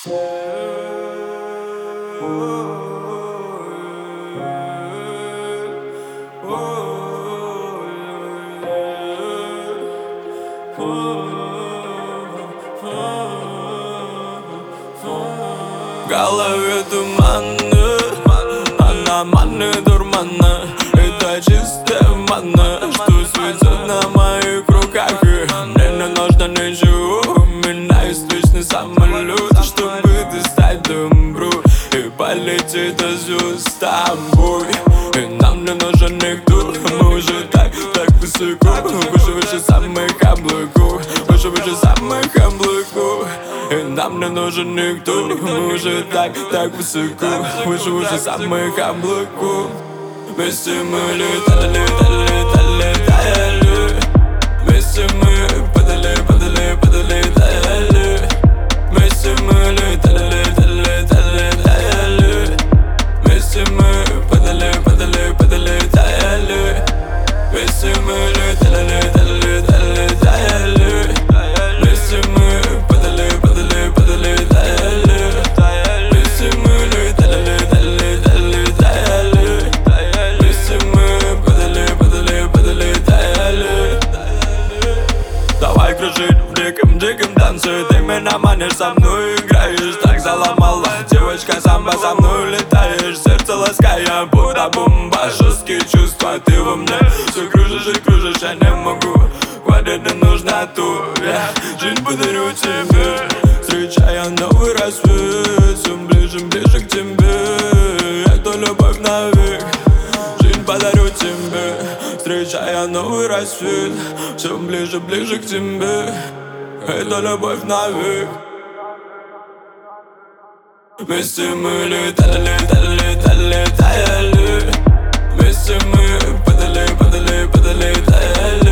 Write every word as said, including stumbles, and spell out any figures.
В голове туманы, она маны дурмана. Это чистая манна, что светит на моих руках. И мне не нужно ничего, у меня есть личный самолет, чтобы достать добру и полететь до звезд с тобой. И нам не нужен никто, мы уже так, так высоко, выше, выше самых облаков, выше, выше самых облаков. И нам не нужен никто, мы уже так, так высоко, выше, выше самых облаков. Вместе мы летали, летали, летали, летали. Вместе мы падали, падали, падали, летали. Вместе мы летали, летали, летали, летали. Вместе мы падали, падали, падали, летали. Вместе мы летали, летали, летали, летали. Вместе мы падали, падали, падали, летали. Вместе мы летали, летали, летали, летали. Вместе мы падали, падали, падали, летали. Давай кружить в диком, диком танце. Ты меня манишь, со мной играешь. Так заломала, девочка, самбо со мной летаешь. Сердце лаская, будто бомба. Жесткие чувства, ты во мне. Все кружишь и кружишь, я не могу. Хватит, не нужно туре. Жизнь подарю тебе, встречая новый рассвет. Все ближе, ближе к тебе. Это любовь навек. Жизнь подарю тебе, встречая новый рассвет. Все ближе, ближе к тебе. Это любовь навек. Вместе мы летали, летали, летали, летали. Вместе мы падали, падали, падали, летали.